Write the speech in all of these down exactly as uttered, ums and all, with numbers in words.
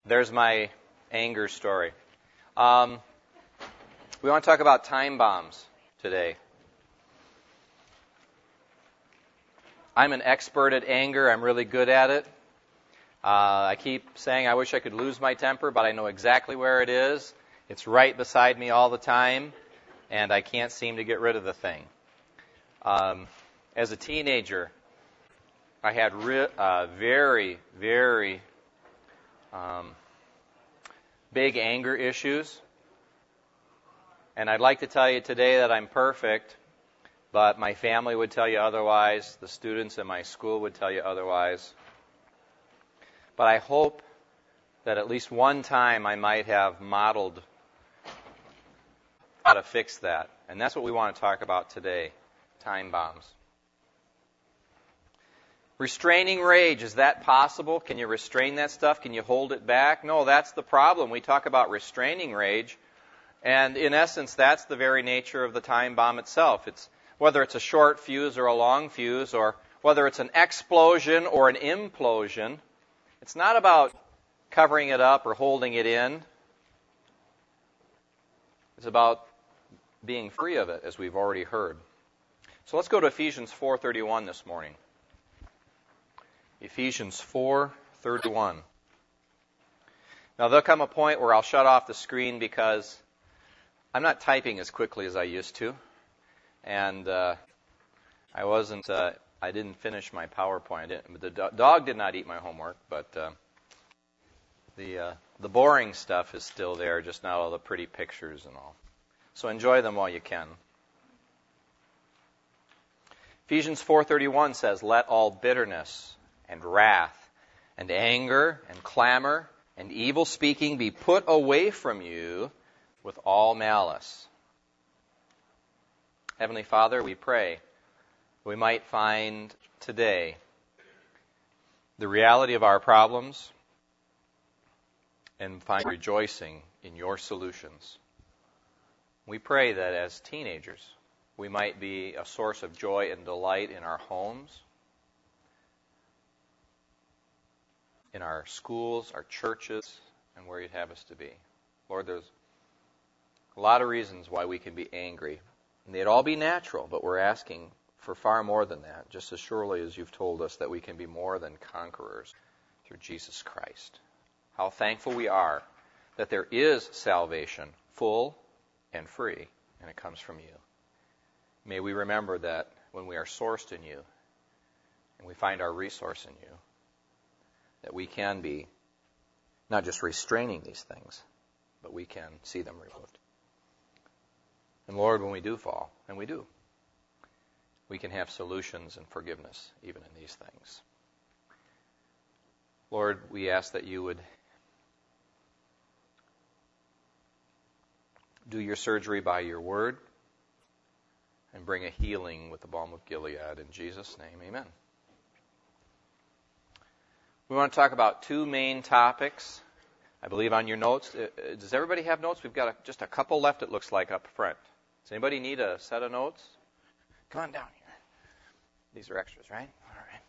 there's my anger story. Um, we want to talk about time bombs today. I'm an expert at anger. I'm really good at it. Uh, I keep saying I wish I could lose my temper, but I know exactly where it is. It's right beside me all the time, and I can't seem to get rid of the thing. Um, as a teenager, I had re- uh, very, very um, big anger issues. And I'd like to tell you today that I'm perfect, but my family would tell you otherwise. The students in my school would tell you otherwise. But I hope that at least one time I might have modeled how to fix that. And that's what we want to talk about today, time bombs. Restraining rage, is that possible? Can you restrain that stuff? Can you hold it back? No, that's the problem. We talk about restraining rage, and in essence, that's the very nature of the time bomb itself. It's whether it's a short fuse or a long fuse, or whether it's an explosion or an implosion. It's not about covering it up or holding it in. It's about being free of it, as we've already heard. So let's go to Ephesians four thirty-one this morning. Ephesians four thirty-one. Now, there'll come a point where I'll shut off the screen because I'm not typing as quickly as I used to. And uh, I wasn't, uh, I didn't finish my PowerPoint. I didn't, the do- dog did not eat my homework, but uh, the uh, the boring stuff is still there, just not all the pretty pictures and all. So enjoy them while you can. Ephesians four thirty-one says, "Let all bitterness and wrath and anger and clamor and evil speaking be put away from you with all malice." Heavenly Father, we pray we might find today the reality of our problems and find rejoicing in your solutions. We pray that as teenagers, we might be a source of joy and delight in our homes, in our schools, our churches, and where you'd have us to be. Lord, there's a lot of reasons why we can be angry. And they'd all be natural, but we're asking for far more than that, just as surely as you've told us that we can be more than conquerors through Jesus Christ. How thankful we are that there is salvation, full and free, and it comes from you. May we remember that when we are sourced in you and we find our resource in you, that we can be not just restraining these things, but we can see them removed. And Lord, when we do fall, and we do, we can have solutions and forgiveness even in these things. Lord, we ask that you would do your surgery by your word and bring a healing with the balm of Gilead. In Jesus' name, amen. We want to talk about two main topics. I believe on your notes. Does everybody have notes? We've got a, just a couple left, it looks like, up front. Does anybody need a set of notes? Come on down here. These are extras, right? All right.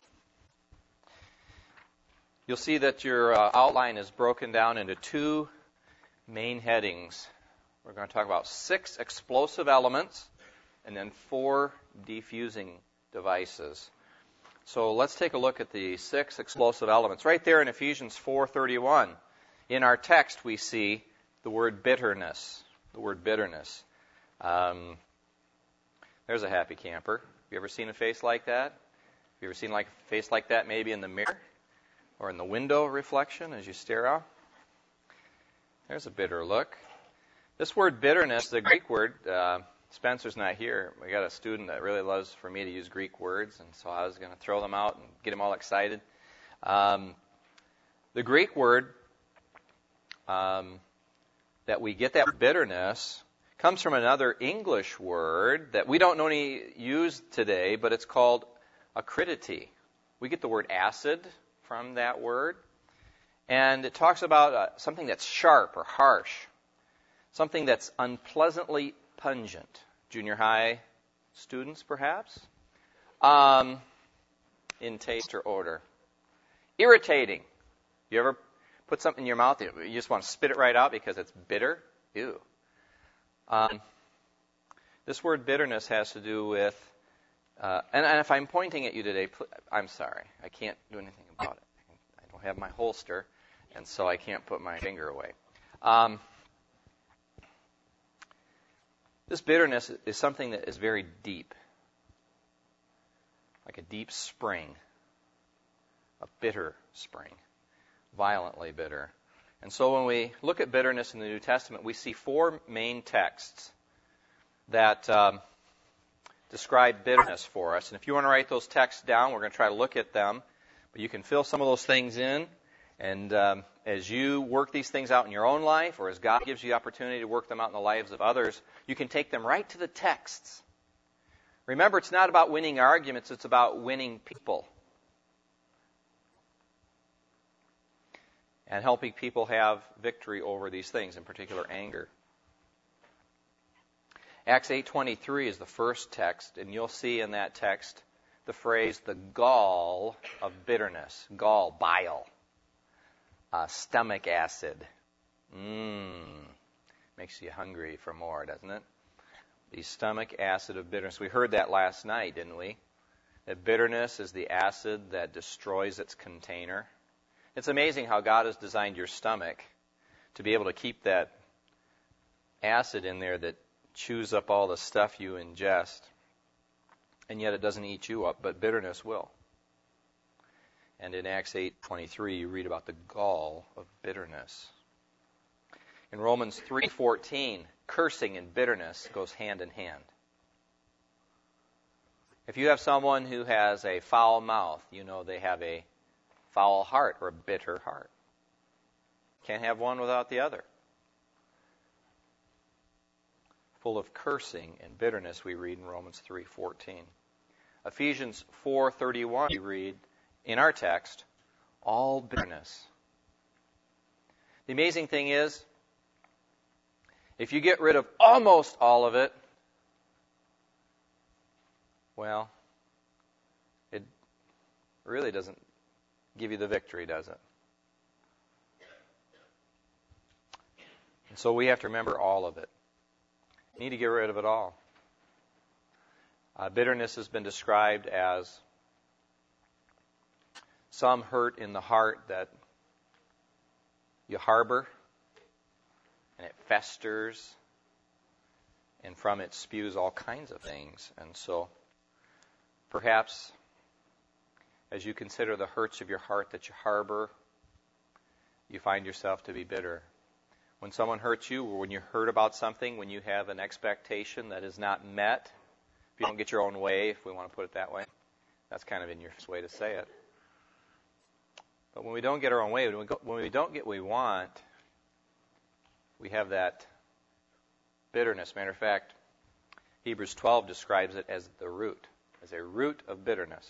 You'll see that your uh, outline is broken down into two main headings. We're going to talk about six explosive elements and then four defusing devices. So let's take a look at the six explosive elements. Right there in Ephesians four thirty-one, in our text we see the word bitterness. The word bitterness. Um, there's a happy camper. Have you ever seen a face like that? Have you ever seen like a face like that maybe in the mirror or in the window reflection as you stare out? There's a bitter look. This word bitterness, the Greek word, uh, Spencer's not here. We got a student that really loves for me to use Greek words, and so I was going to throw them out and get him all excited. Um, the Greek word um, that we get that bitterness comes from another English word that we don't know any use today, but it's called acridity. We get the word acid from that word, and it talks about uh, something that's sharp or harsh, something that's unpleasantly pungent. Junior high students, perhaps, um, in taste or odor. Irritating. You ever put something in your mouth, you just want to spit it right out because it's bitter. Ew. Um, this word bitterness has to do with, uh, and, and if I'm pointing at you today, pl- I'm sorry. I can't do anything about it. I don't have my holster, and so I can't put my finger away. Um, this bitterness is something that is very deep, like a deep spring, a bitter spring, violently bitter. And so when we look at bitterness in the New Testament, we see four main texts that um, describe bitterness for us. And if you want to write those texts down, we're going to try to look at them. But you can fill some of those things in. And um, as you work these things out in your own life, or as God gives you the opportunity to work them out in the lives of others, you can take them right to the texts. Remember, it's not about winning arguments, it's about winning people. And helping people have victory over these things, in particular anger. Acts eight twenty-three is the first text, and you'll see in that text the phrase, the gall of bitterness. Gall, bile, uh, stomach acid. Mmm, makes you hungry for more, doesn't it? The stomach acid of bitterness. We heard that last night, didn't we? That bitterness is the acid that destroys its container. It's amazing how God has designed your stomach to be able to keep that acid in there that chews up all the stuff you ingest. And yet it doesn't eat you up, but bitterness will. And in Acts eight twenty-three, you read about the gall of bitterness. In Romans three fourteen, cursing and bitterness goes hand in hand. If you have someone who has a foul mouth, you know they have a foul heart or a bitter heart. Can't have one without the other. Full of cursing and bitterness, we read in Romans three fourteen. Ephesians four thirty-one, we read in our text, all bitterness. The amazing thing is, if you get rid of almost all of it, well, it really doesn't give you the victory, does it? And so we have to remember all of it. You need to get rid of it all. Uh, bitterness has been described as some hurt in the heart that you harbor, and it festers, and from it spews all kinds of things. And so perhaps as you consider the hurts of your heart that you harbor, you find yourself to be bitter. When someone hurts you, or when you're hurt about something, when you have an expectation that is not met, if you don't get your own way, if we want to put it that way, that's kind of in your way to say it. But when we don't get our own way, when we, go, when we don't get what we want, we have that bitterness. Matter of fact, Hebrews twelve describes it as the root, as a root of bitterness.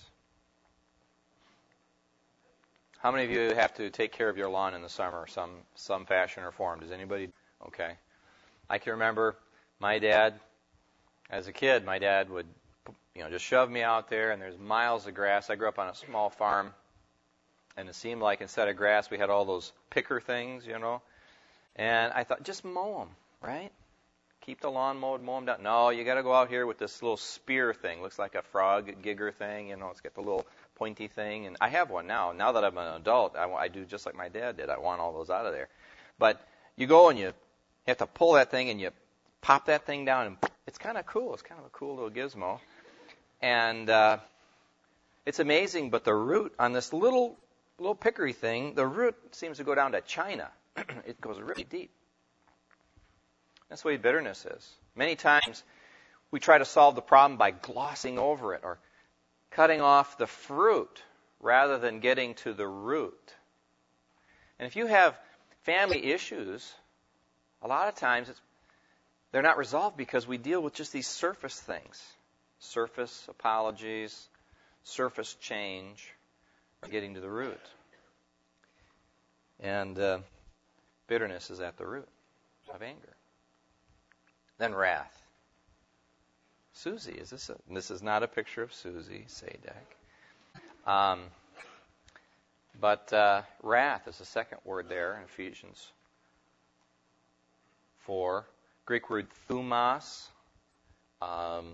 How many of you have to take care of your lawn in the summer, some some fashion or form? Does anybody? Okay. I can remember my dad, as a kid, my dad would, you know, just shove me out there, and there's miles of grass. I grew up on a small farm, and it seemed like instead of grass, we had all those picker things, you know. And I thought, just mow them, right? Keep the lawn mowed, mow them down. No, you got to go out here with this little spear thing. Looks like a frog gigger thing, you know. It's got the little pointy thing, and I have one now. Now that I'm an adult, I, I do just like my dad did. I want all those out of there. But you go and you have to pull that thing, and you pop that thing down, and it's kind of cool. It's kind of a cool little gizmo. And uh, it's amazing, but the root on this little little pickery thing, the root seems to go down to China. It goes really deep. That's the way bitterness is. Many times we try to solve the problem by glossing over it or cutting off the fruit rather than getting to the root. And if you have family issues, a lot of times it's, they're not resolved because we deal with just these surface things. Surface apologies, surface change, or getting to the root. And uh, bitterness is at the root of anger. Then wrath. Susie, is this a, this is not a picture of Susie Sadek. Um, But uh, wrath is the second word there in Ephesians four. Greek word thumos, um,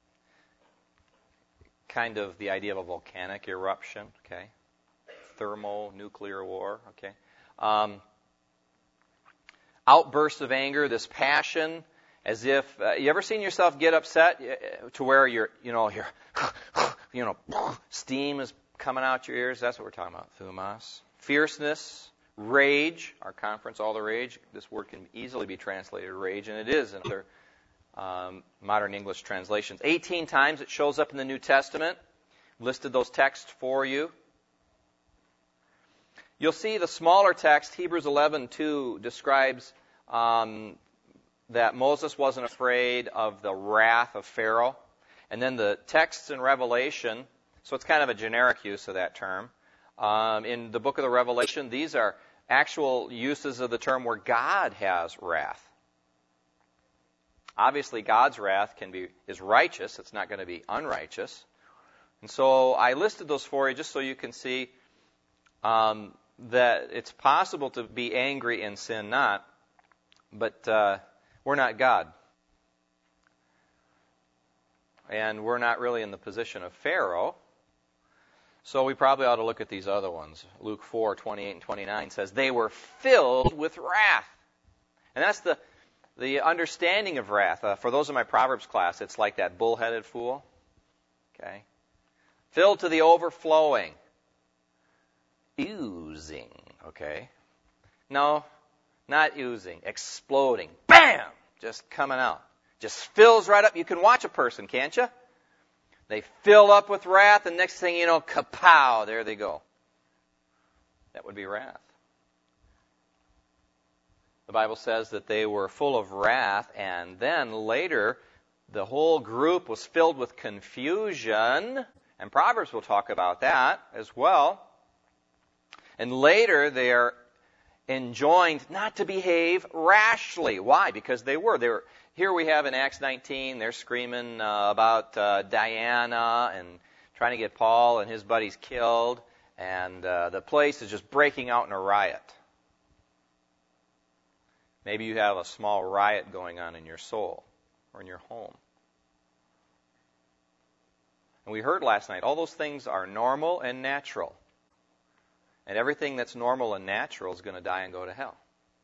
kind of the idea of a volcanic eruption, okay? Thermonuclear war, okay? Um, outbursts of anger, this passion, as if, uh, you ever seen yourself get upset to where you're, you know, you're, you know, steam is coming out your ears? That's what we're talking about, thumos. Fierceness, rage, our conference, All the Rage. This word can easily be translated rage, and it is in other um, modern English translations. eighteen times it shows up in the New Testament. Listed those texts for you. You'll see the smaller text, Hebrews eleven two, describes um, that Moses wasn't afraid of the wrath of Pharaoh. And then the texts in Revelation, so it's kind of a generic use of that term. Um, in the book of the Revelation, these are actual uses of the term where God has wrath. Obviously, God's wrath can be is righteous. It's not going to be unrighteous. And so I listed those for you just so you can see um, that it's possible to be angry and sin not, but uh, we're not God. And we're not really in the position of Pharaoh. So we probably ought to look at these other ones. Luke four twenty-eight and twenty-nine says, they were filled with wrath. And that's the, the understanding of wrath. Uh, for those in my Proverbs class, it's like that bull-headed fool. Okay? Filled to the overflowing. Oozing. Okay? No, not oozing. Exploding. Bam! Just coming out. Just fills right up. You can watch a person, can't you? They fill up with wrath, and next thing you know, kapow, there they go. That would be wrath. The Bible says that they were full of wrath, and then later, the whole group was filled with confusion, and Proverbs will talk about that as well. And later, they are enjoined not to behave rashly. Why? Because they were. They were. Here we have in Acts nineteen, they're screaming uh, about uh, Diana and trying to get Paul and his buddies killed, and uh, the place is just breaking out in a riot. Maybe you have a small riot going on in your soul or in your home. And we heard last night, all those things are normal and natural. And everything that's normal and natural is going to die and go to hell.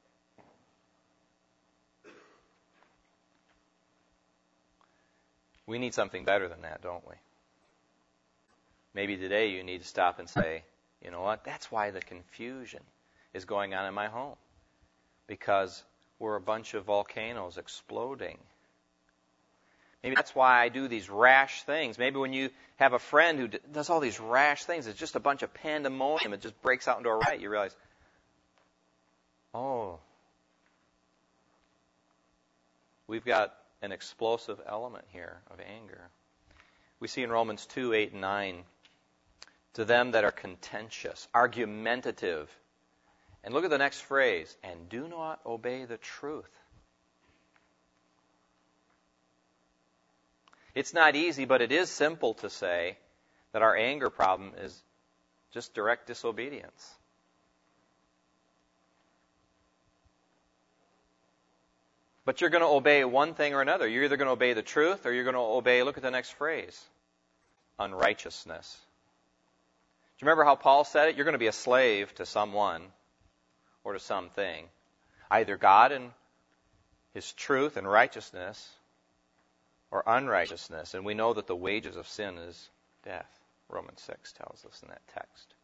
We need something better than that, don't we? Maybe today you need to stop and say, you know what, that's why the confusion is going on in my home. Because we're a bunch of volcanoes exploding. Maybe that's why I do these rash things. Maybe when you have a friend who does all these rash things, it's just a bunch of pandemonium. It just breaks out into a riot. You realize, oh, we've got an explosive element here of anger. We see in Romans two, eight, and nine, to them that are contentious, argumentative. And look at the next phrase, and do not obey the truth. It's not easy, but it is simple to say that our anger problem is just direct disobedience. But you're going to obey one thing or another. You're either going to obey the truth or you're going to obey, look at the next phrase, unrighteousness. Do you remember how Paul said it? You're going to be a slave to someone or to something. Either God and His truth and righteousness or unrighteousness. And we know that the wages of sin is death. Romans six tells us in that text.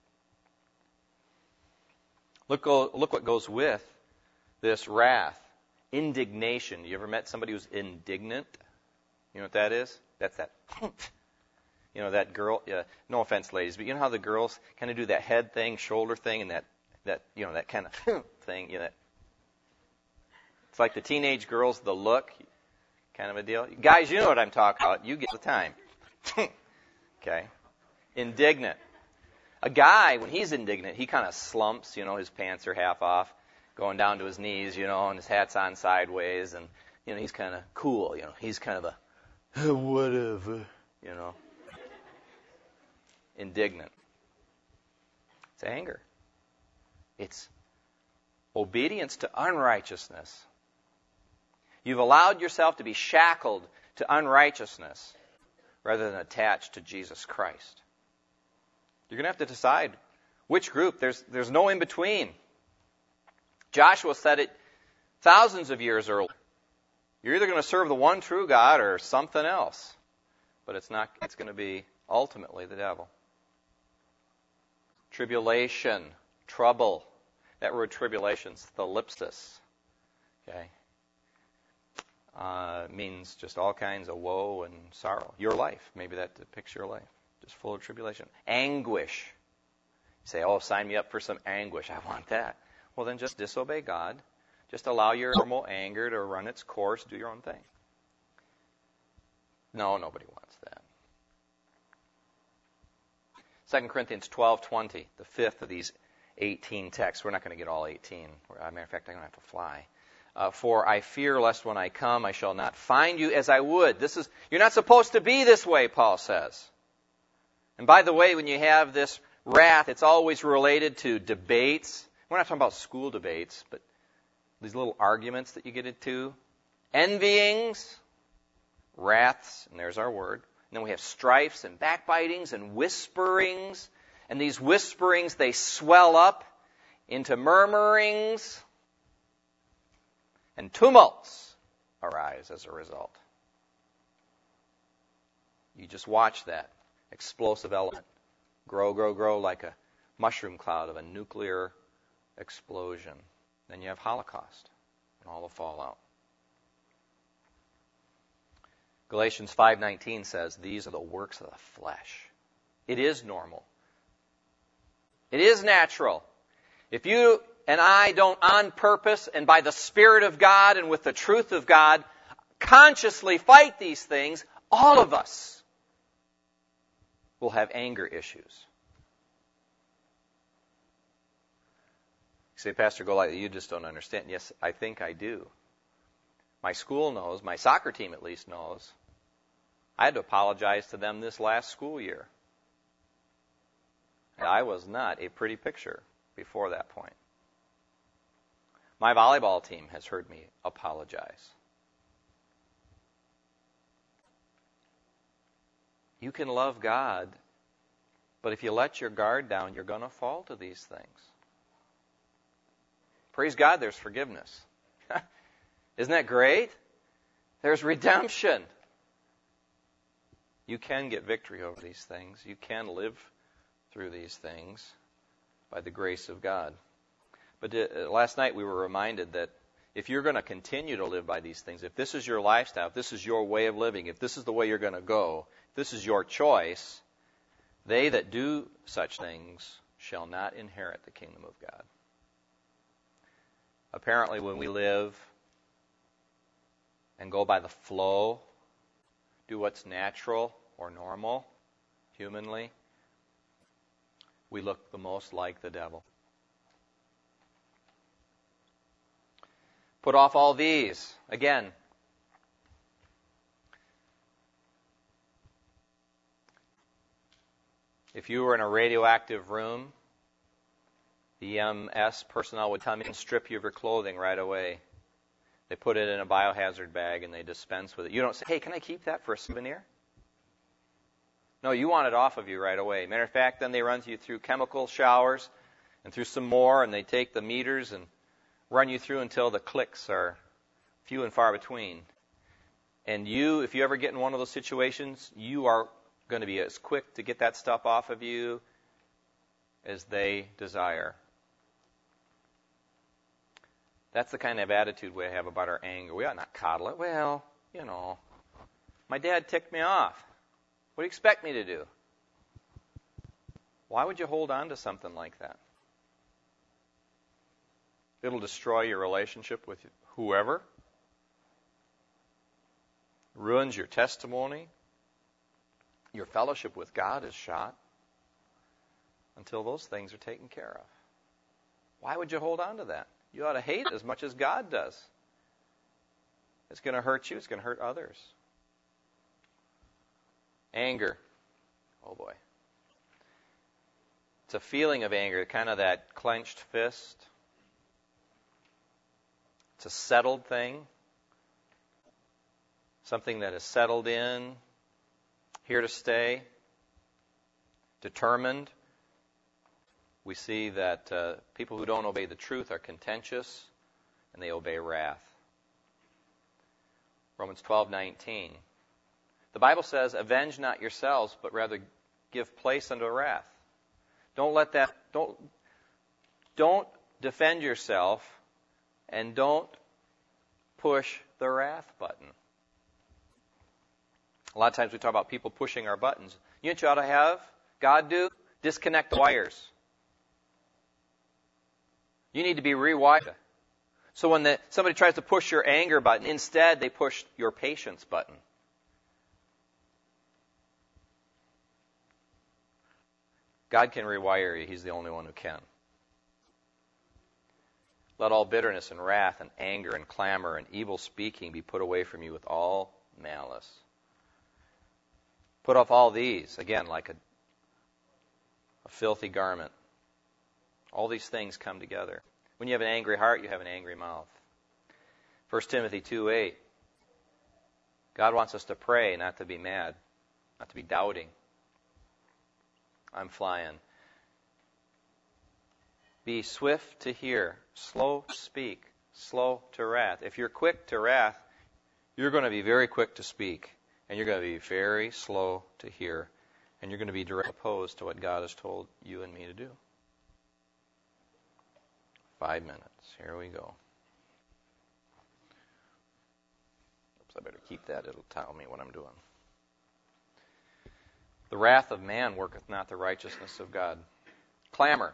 Look, look what goes with this wrath. Indignation. You ever met somebody who's indignant? You know what that is? That's that, you know, that girl, uh, no offense, ladies, but you know how the girls kind of do that head thing, shoulder thing, and that, that you know, that kind of thing. You know, that, it's like the teenage girls, the look, kind of a deal. Guys, you know what I'm talking about. You get the time. Okay. Indignant. A guy, when he's indignant, he kind of slumps, you know, his pants are half off, going down to his knees, you know, and his hat's on sideways, and, you know, he's kind of cool, you know. He's kind of a, whatever, you know. Indignant. It's anger. It's obedience to unrighteousness. You've allowed yourself to be shackled to unrighteousness rather than attached to Jesus Christ. You're going to have to decide which group. There's, there's no in between. Joshua said it thousands of years earlier. You're either going to serve the one true God or something else. But it's not, it's going to be ultimately the devil. Tribulation, trouble. That word tribulation's thalipsis. Okay. Uh, means just all kinds of woe and sorrow. Your life, maybe that depicts your life, just full of tribulation. Anguish. You say, oh, sign me up for some anguish. I want that. Well, then just disobey God. Just allow your normal anger to run its course. Do your own thing. No, nobody wants that. Second Corinthians twelve twenty, the fifth of these eighteen texts. We're not going to get all eighteen. As a matter of fact, I'm going to have to fly. Uh, For I fear lest when I come I shall not find you as I would. This is, you're not supposed to be this way, Paul says. And by the way, when you have this wrath, it's always related to debates. We're not talking about school debates, but these little arguments that you get into. Envyings, wraths, and there's our word. And then we have strifes and backbitings and whisperings. And these whisperings, they swell up into murmurings. And tumults arise as a result. You just watch that explosive element grow, grow, grow like a mushroom cloud of a nuclear explosion. Then you have Holocaust and all the fallout. Galatians five nineteen says, these are the works of the flesh. It is normal. It is natural. If you and I don't on purpose and by the Spirit of God and with the truth of God consciously fight these things, all of us will have anger issues. You say, Pastor Goliath, you just don't understand. Yes, I think I do. My school knows, my soccer team at least knows. I had to apologize to them this last school year. And I was not a pretty picture before that point. My volleyball team has heard me apologize. You can love God, but if you let your guard down, you're going to fall to these things. Praise God, there's forgiveness. Isn't that great? There's redemption. You can get victory over these things. You can live through these things by the grace of God. But uh, last night we were reminded that if you're going to continue to live by these things, if this is your lifestyle, if this is your way of living, if this is the way you're going to go, if this is your choice, they that do such things shall not inherit the kingdom of God. Apparently, when we live and go by the flow, do what's natural or normal, humanly, we look the most like the devil. Put off all these. Again, if you were in a radioactive room, the E M S personnel would come in and strip you of your clothing right away. They put it in a biohazard bag and they dispense with it. You don't say, hey, can I keep that for a souvenir? No, you want it off of you right away. Matter of fact, then they run you through chemical showers and through some more, and they take the meters and run you through until the clicks are few and far between. And you, if you ever get in one of those situations, you are going to be as quick to get that stuff off of you as they desire. That's the kind of attitude we have about our anger. We ought not coddle it. Well, you know, my dad ticked me off. What do you expect me to do? Why would you hold on to something like that? It'll destroy your relationship with whoever. Ruins your testimony. Your fellowship with God is shot until those things are taken care of. Why would you hold on to that? You ought to hate it as much as God does. It's going to hurt you. It's going to hurt others. Anger. Oh boy. It's a feeling of anger, kind of that clenched fist. It's a settled thing. Something that is settled in, here to stay, determined. We see that uh, people who don't obey the truth are contentious, and they obey wrath. Romans twelve nineteen. The Bible says, "Avenge not yourselves, but rather give place unto wrath." Don't let that. Don't don't defend yourself, and don't push the wrath button. A lot of times we talk about people pushing our buttons. You know what you ought to have God do? Disconnect the wires. You need to be rewired. So when the, somebody tries to push your anger button, instead they push your patience button. God can rewire you. He's the only one who can. Let all bitterness and wrath and anger and clamor and evil speaking be put away from you with all malice. Put off all these, again, like a, a filthy garment. All these things come together. When you have an angry heart, you have an angry mouth. First Timothy two eight. God wants us to pray, not to be mad, not to be doubting. I'm flying. Be swift to hear, slow to speak, slow to wrath. If you're quick to wrath, you're going to be very quick to speak. And you're going to be very slow to hear. And you're going to be directly opposed to what God has told you and me to do. Five minutes. Here we go. Oops, I better keep that. It'll tell me what I'm doing. The wrath of man worketh not the righteousness of God. Clamor.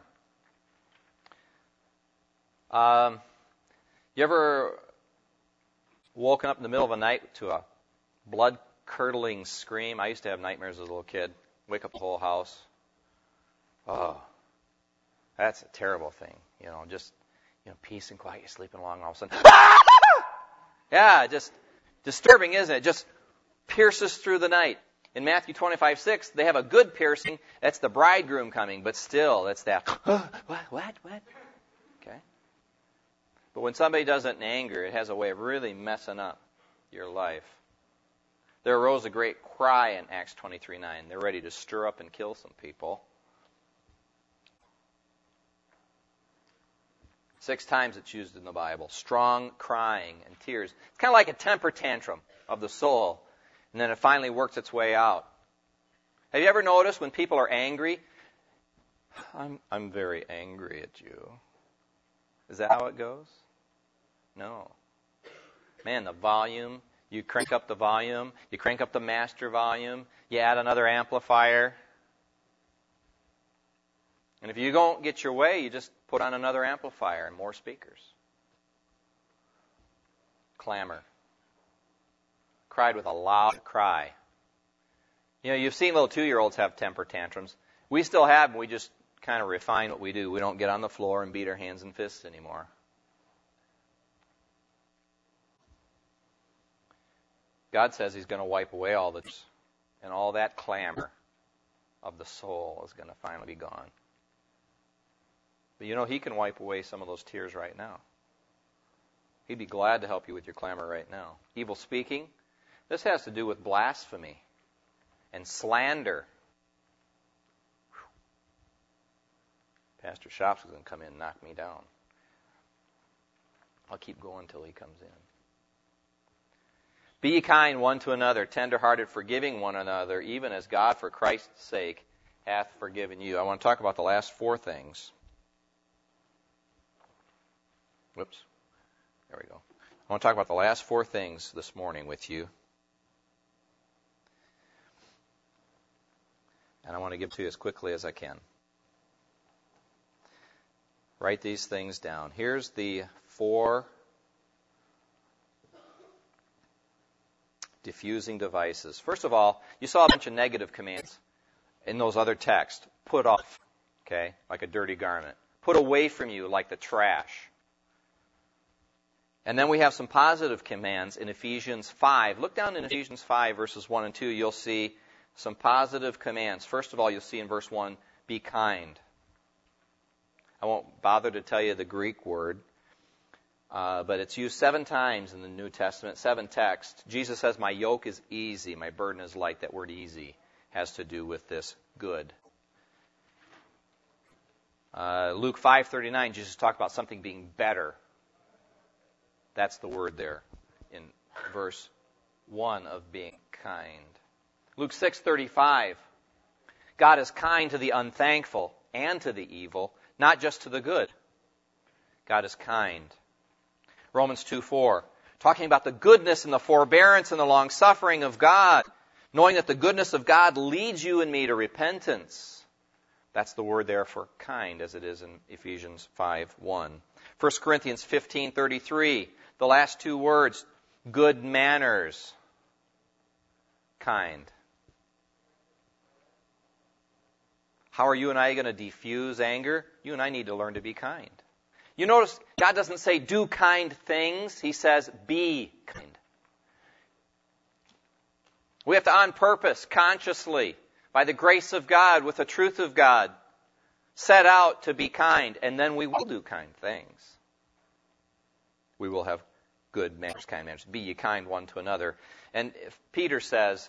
Um, you ever woken up in the middle of the night to a blood-curdling scream? I used to have nightmares as a little kid. Wake up the whole house. Oh, that's a terrible thing. You know, just, you know, peace and quiet. You're sleeping along, all of a sudden, yeah, just disturbing, isn't it? Just pierces through the night. In Matthew twenty-five six, they have a good piercing. That's the bridegroom coming, but still, it's that, what, what, what? Okay. But when somebody does it in anger, it has a way of really messing up your life. There arose a great cry in Acts twenty-three nine. They're ready to stir up and kill some people. Six times it's used in the Bible. Strong crying and tears. It's kind of like a temper tantrum of the soul. And then it finally works its way out. Have you ever noticed when people are angry? I'm, I'm very angry at you. Is that how it goes? No. Man, the volume. You crank up the volume. You crank up the master volume. You add another amplifier. And if you don't get your way, you just put on another amplifier and more speakers. Clamor. Cried with a loud cry. You know, you've seen little two-year-olds have temper tantrums. We still have them. We just kind of refine what we do. We don't get on the floor and beat our hands and fists anymore. God says He's going to wipe away all this, and all that clamor of the soul is going to finally be gone. But you know, He can wipe away some of those tears right now. He'd be glad to help you with your clamor right now. Evil speaking. This has to do with blasphemy and slander. Whew. Pastor Shops is going to come in and knock me down. I'll keep going until he comes in. Be kind one to another, tender-hearted, forgiving one another, even as God, for Christ's sake, hath forgiven you. I want to talk about the last four things. Whoops. There we go. I want to talk about the last four things this morning with you. And I want to give to you as quickly as I can. Write these things down. Here's the four diffusing devices. First of all, you saw a bunch of negative commands in those other texts. Put off, okay, like a dirty garment. Put away from you like the trash. And then we have some positive commands in Ephesians five. Look down in Ephesians five, verses one and two. You'll see some positive commands. First of all, you'll see in verse one, be kind. I won't bother to tell you the Greek word, uh, but it's used seven times in the New Testament, seven texts. Jesus says, my yoke is easy, my burden is light. That word easy has to do with this good. Uh, Luke five thirty-nine, Jesus talked about something being better. That's the word there in verse one of being kind. Luke six thirty-five, God is kind to the unthankful and to the evil, not just to the good. God is kind. Romans two four, talking about the goodness and the forbearance and the long-suffering of God, knowing that the goodness of God leads you and me to repentance. That's the word there for kind, as it is in Ephesians five one. First Corinthians fifteen thirty-three, the last two words, good manners, kind. How are you and I going to diffuse anger? You and I need to learn to be kind. You notice God doesn't say do kind things. He says be kind. We have to on purpose, consciously, by the grace of God, with the truth of God, set out to be kind, and then we will do kind things. We will have good manners, kind manners. Be ye kind one to another. And if Peter says,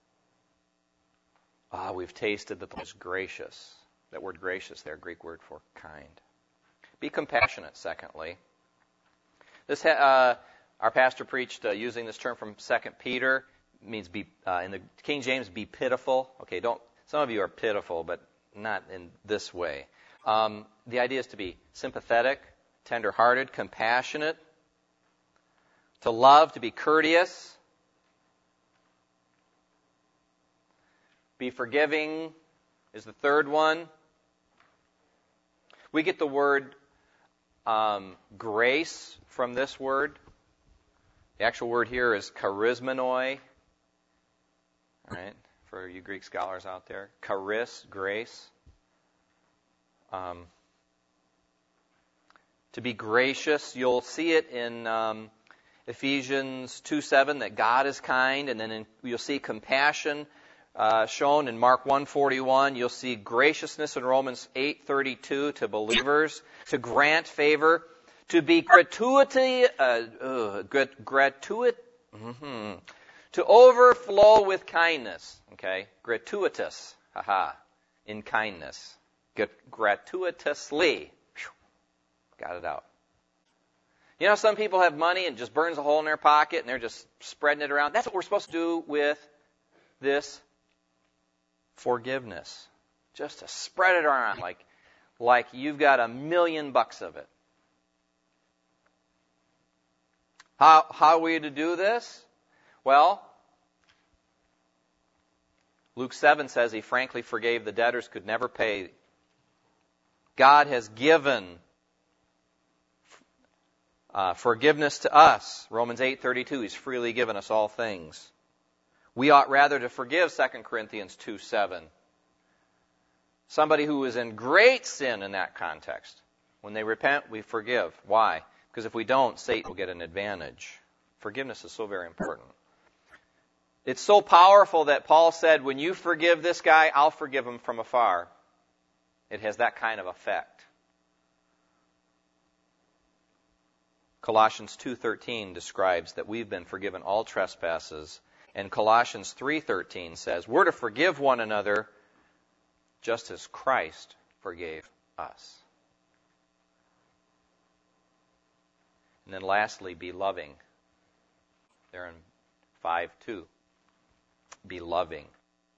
ah, we've tasted that the Lord is gracious. That word gracious there, Greek word for kind. Be compassionate, secondly. This, uh, our pastor preached uh, using this term from Second Peter. It means be, uh, in the King James, be pitiful. Okay, don't, some of you are pitiful, but not in this way. Um, the idea is to be sympathetic, tender-hearted, compassionate, to love, to be courteous, be forgiving is the third one. We get the word um, grace from this word. The actual word here is charismanoi. All right, for you Greek scholars out there. Charis, grace. Um, to be gracious, you'll see it in um, Ephesians two seven, that God is kind, and then in, you'll see compassion uh, shown in Mark one forty-one. You'll see graciousness in Romans eight thirty-two to believers, to grant favor, to be gratuity, uh, uh, grat, gratuit, mm-hmm, to overflow with kindness. Okay, gratuitous, haha, in kindness, gratuitously. Whew, got it out. You know, some people have money and just burns a hole in their pocket and they're just spreading it around. That's what we're supposed to do with this forgiveness. Just to spread it around like, like you've got a million bucks of it. How, how are we to do this? Well, Luke seven says he frankly forgave the debtors, could never pay. God has given Uh, forgiveness to us. Romans eight thirty-two, he's freely given us all things. We ought rather to forgive, Second Corinthians two seven. Somebody who is in great sin in that context. When they repent, we forgive. Why? Because if we don't, Satan will get an advantage. Forgiveness is so very important. It's so powerful that Paul said, when you forgive this guy, I'll forgive him from afar. It has that kind of effect. Colossians two thirteen describes that we've been forgiven all trespasses. And Colossians three thirteen says we're to forgive one another just as Christ forgave us. And then lastly, be loving. There in five two. Be loving.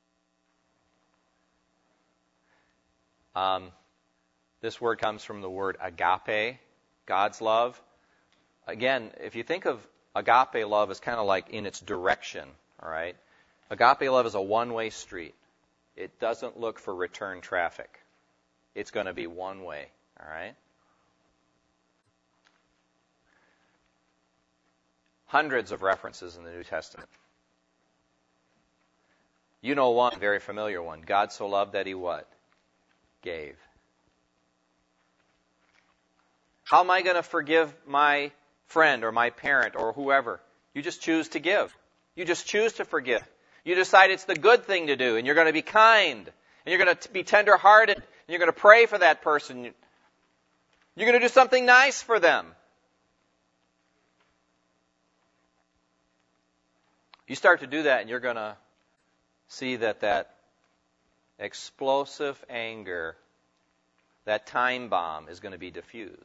Um, this word comes from the word agape, God's love. Again, if you think of agape love as kind of like in its direction, all right? Agape love is a one-way street. It doesn't look for return traffic. It's going to be one way, all right? Hundreds of references in the New Testament. You know one, very familiar one. God so loved that he what? Gave. How am I going to forgive my friend or my parent or whoever? You just choose to give. You just choose to forgive. You decide it's the good thing to do, and you're going to be kind, and you're going to be tender-hearted, and you're going to pray for that person. You're going to do something nice for them. You start to do that, and you're going to see that that explosive anger, that time bomb, is going to be diffused.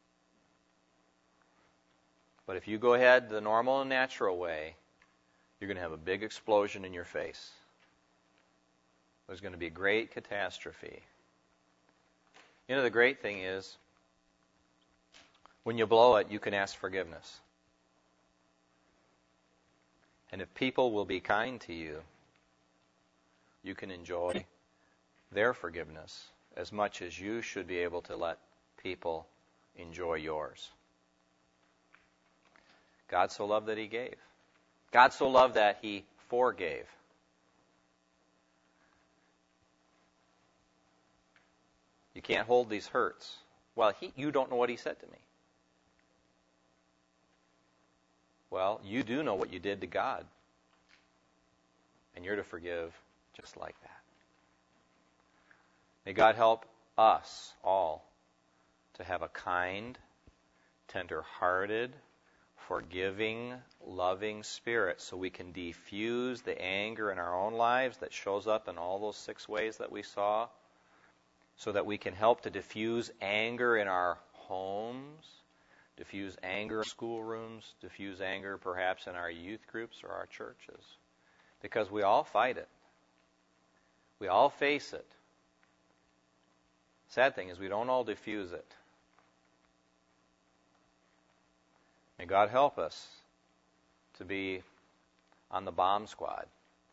But if you go ahead the normal and natural way, you're going to have a big explosion in your face. There's going to be a great catastrophe. You know, the great thing is, when you blow it, you can ask forgiveness. And if people will be kind to you, you can enjoy their forgiveness as much as you should be able to let people enjoy yours. God so loved that He gave. God so loved that He forgave. You can't hold these hurts. Well, he, you don't know what He said to me. Well, you do know what you did to God. And you're to forgive just like that. May God help us all to have a kind, tender-hearted, forgiving, loving spirit so we can diffuse the anger in our own lives that shows up in all those six ways that we saw, so that we can help to diffuse anger in our homes, diffuse anger in schoolrooms, diffuse anger perhaps in our youth groups or our churches. Because we all fight it. We all face it. Sad thing is we don't all diffuse it. May God help us to be on the bomb squad.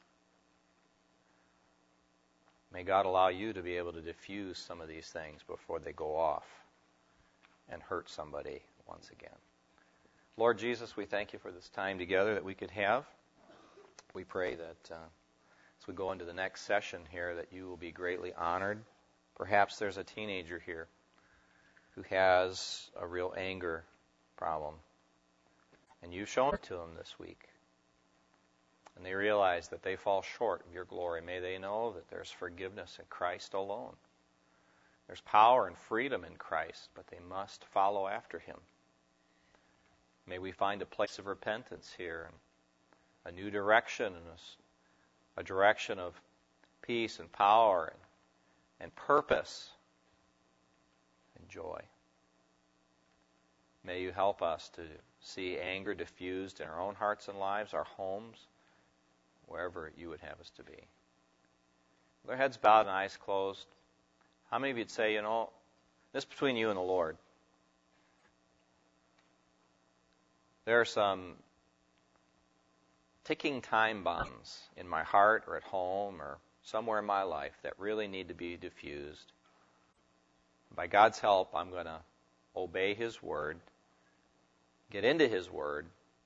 May God allow you to be able to diffuse some of these things before they go off and hurt somebody once again. Lord Jesus, we thank You for this time together that we could have. We pray that uh, as we go into the next session here, that You will be greatly honored. Perhaps there's a teenager here who has a real anger problem, and You've shown it to them this week. And they realize that they fall short of Your glory. May they know that there's forgiveness in Christ alone. There's power and freedom in Christ, but they must follow after Him. May we find a place of repentance here, and a new direction, and a, a direction of peace and power and, and purpose and joy. May You help us to see anger diffused in our own hearts and lives, our homes, wherever You would have us to be. With our heads bowed and eyes closed, how many of you'd say, you know, this is between you and the Lord. There are some ticking time bombs in my heart or at home or somewhere in my life that really need to be diffused. By God's help, I'm going to obey His Word, get into His Word,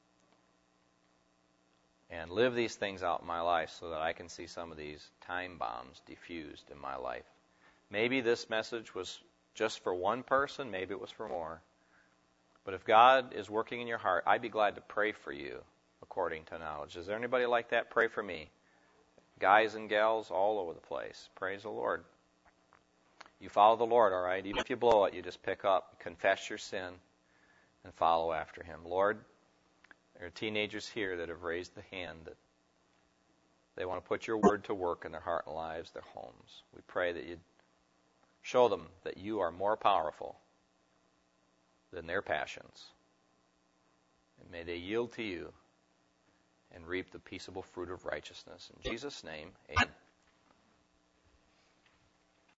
and live these things out in my life so that I can see some of these time bombs diffused in my life. Maybe this message was just for one person, maybe it was for more. But if God is working in your heart, I'd be glad to pray for you according to knowledge. Is there anybody like that? Pray for me. Guys and gals all over the place. Praise the Lord. You follow the Lord, all right? Even if you blow it, you just pick up, confess your sin, and follow after Him. Lord, there are teenagers here that have raised the hand that they want to put Your Word to work in their heart and lives, their homes. We pray that You'd show them that You are more powerful than their passions. And may they yield to You and reap the peaceable fruit of righteousness. In Jesus' name, amen.